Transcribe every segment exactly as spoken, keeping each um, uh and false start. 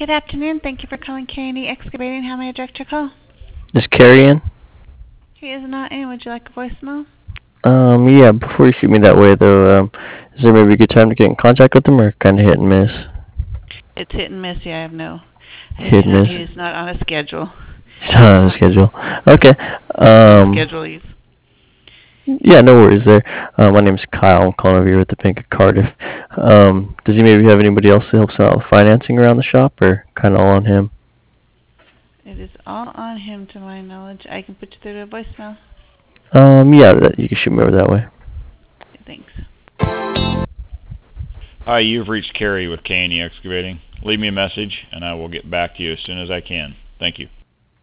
Good afternoon. Thank you for calling K and E Excavating. How may I direct your call? Is Carrie in? He is not in. Would you like a voicemail? Um, yeah, before you shoot me that way, though, um, is there maybe a good time to get in contact with him, or kind of hit and miss? It's hit and miss. Yeah, I have no. Hit He's and not, miss. he's not on a schedule. He's not on the schedule. Okay. Um, Schedule he's. yeah, no worries there. Uh, my name's Kyle. I'm calling over here with the Bank of Cardiff. Um, does he maybe have anybody else that helps out with financing around the shop, or kind of all on him? It is all on him, to my knowledge. I can put you through to a voicemail. Um, yeah, that, you can shoot me over that way. Thanks. Hi, you've reached Carrie with K and E Excavating. Leave me a message, and I will get back to you as soon as I can. Thank you.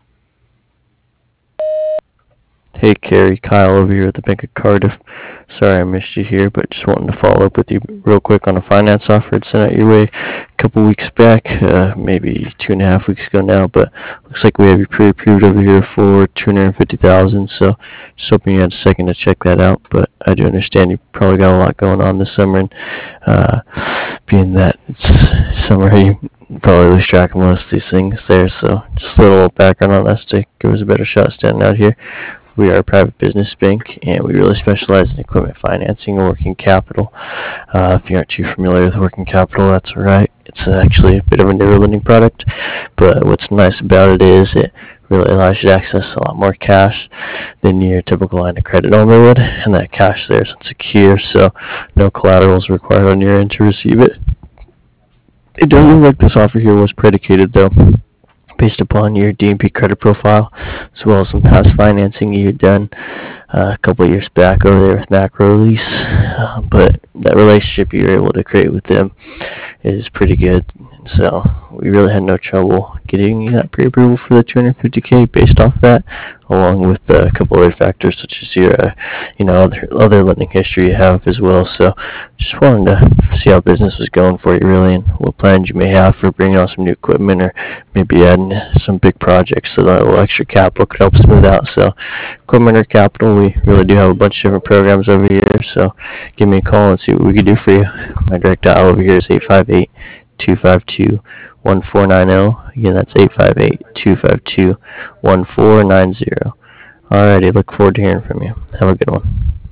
Hey, Carrie, Kyle over here at the Bank of Cardiff. Sorry I missed you here, but just wanting to follow up with you real quick on a finance offer I'd sent out your way a couple weeks back, uh, maybe two and a half weeks ago now, but looks like we have you pre-approved over here for two hundred fifty thousand dollars, so just hoping you had a second to check that out, but I do understand you probably got a lot going on this summer, and uh, being that it's summer, you probably lose track of most of these things there, so just a little background on us to give us a better shot standing out here. We are a private business bank, and we really specialize in equipment financing and working capital. Uh, if you aren't too familiar with working capital, that's all right. It's actually a bit of a newer lending product, but what's nice about it is it really allows you to access a lot more cash than your typical line of credit only would, and that cash there is secure, so no collateral is required on your end to receive it. It does look like this offer here was predicated, though, based upon your D and P credit profile, as well as some past financing you had done uh, a couple of years back over there with Macro Lease. Uh, but that relationship you were able to create with them is pretty good. So we really had no trouble getting that pre-approval for the two hundred fifty K based off that, along with uh, a couple other factors such as your, uh, you know, other other lending history you have as well. So just wanted to see how business was going for you really, and what plans you may have for bringing on some new equipment, or maybe adding some big projects so that a little extra capital could help smooth out. So equipment or capital, we really do have a bunch of different programs over here. So give me a call and see what we can do for you. My direct dial over here is eight five eight, two five two, one four nine zero. Again, that's eight five eight, two five two, one four nine zero. Alrighty, look forward to hearing from you. Have a good one.